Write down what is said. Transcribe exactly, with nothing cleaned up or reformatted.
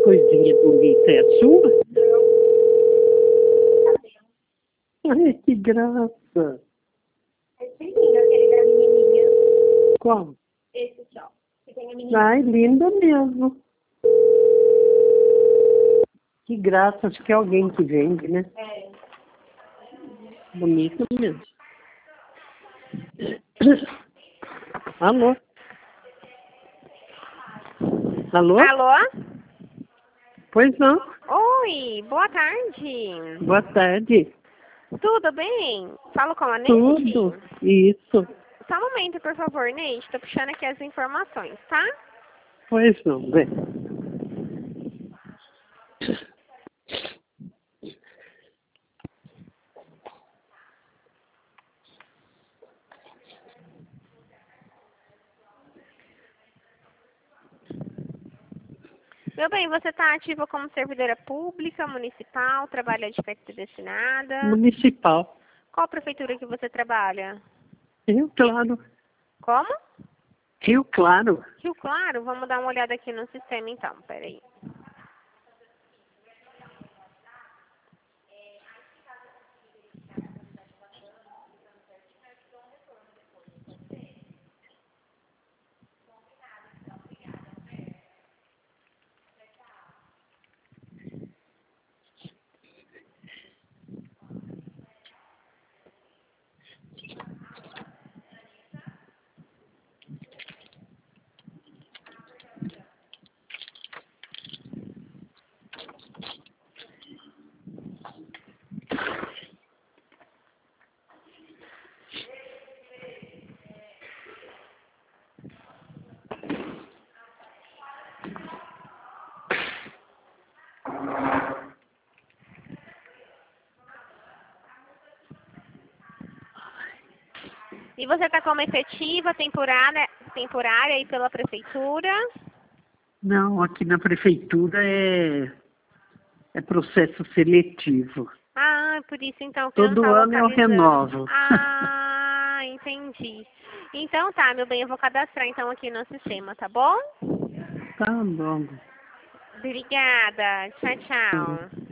coisinha bonita é a sua? Ai, que graça. Esse lindo, aquele da menininha. Qual? Esse aqui, ó. Que tem a menininha. Ai, linda mesmo. Que graça, acho que é alguém que vende, né? É. Bonito mesmo. Alô? Alô? Alô? Pois não. Oi, boa tarde. Boa tarde. Tudo bem? Falo com a Neide? Tudo. Isso. Só um momento, por favor, Neide. Tô puxando aqui as informações, tá? Pois não, vem. Meu bem, você está ativa como servidora pública, municipal, trabalha de carteira destinada? Municipal. Qual prefeitura que você trabalha? Rio Claro. Como? Rio Claro. Rio Claro? Vamos dar uma olhada aqui no sistema então, peraí. E você está como efetiva, temporária, temporária aí pela prefeitura? Não, aqui na prefeitura é, é processo seletivo. Ah, por isso então que não Todo está ano eu localizando. renovo. Ah, entendi. Então tá, meu bem, eu vou cadastrar então aqui no sistema, tá bom? Tá bom. Obrigada. Tchau, tchau.